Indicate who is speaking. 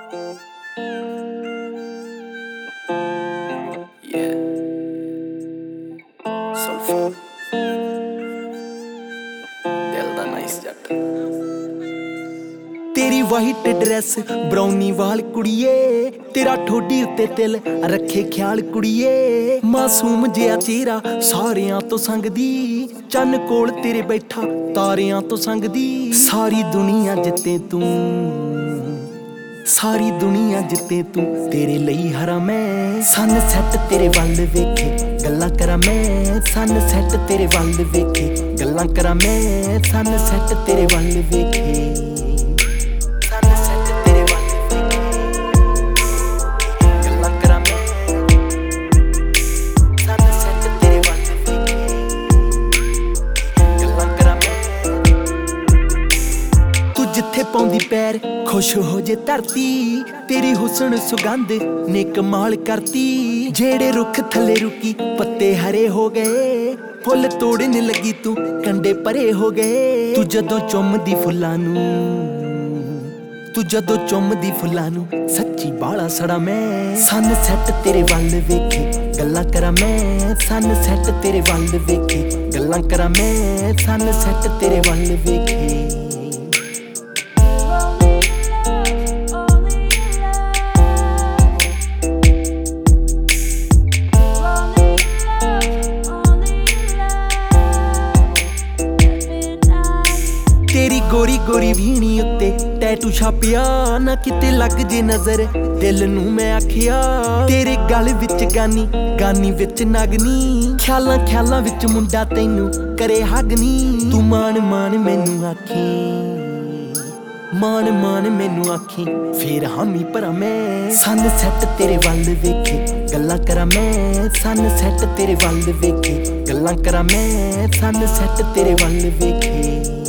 Speaker 1: Yeah, Sulfur, ਦਿਲ ਦਾ nice ਜੱਟ।
Speaker 2: तेरी वाइट ड्रेस ब्राउनी वाल कुड़िए, तेरा ठोडी उत्ते तिल रखे ख्याल कुड़िए। मासूम जिहा चेहरा सारियां तो संगदी, चन्न कोल तेरे बैठा तारियां तो संगदी। सारी दुनिया जिते तू, सारी दुनिया जिते तू, तेरे लई हरा मैं। सन सैट तेरे वल वेखे गल्लां करा मैं, सन सैट तेरे वल वेखे गल्लां करा मैं, सन सैट तेरे वल वेखे। जिथे पौंदी पैर खुश हो जे धरती, तेरी हुस्न सुगंध ने कमाल करती। जेड़े रुख थले रुकी पत्ते हरे हो गए, फुल तोड़ने लगी तू कंडे परे हो गए। तू जदों चुमदी फुल्लां नूं, तू जदों चुमदी फुल्लां नूं, सच्ची बाला सड़ा मैं। सन सैट तेरे वल वेखे गल्लां करा मैं, सन सैट तेरे वल वेखे गल्लां करा मैं, सन सैट तेरे वल वेखे। तेरी गोरी गोरी भीनी उत्ते टैटू छापिया, ना किते लग जे नजर दिल नूं मैं आखिया। तेरे गल विच गानी गानी विच नागनी, ख्यालां ख्यालां विच मुंडा तैनू करे हगनी। तू मान मान मैनू आखी, मान मान मैनू आखी, फिर हामी भरा मैं। सन सैट तेरे वल वेखे गल्लां करा मैं, सन सैट तेरे वल वेखे गल्लां करा मैं, सन सैट तेरे वल वेखे।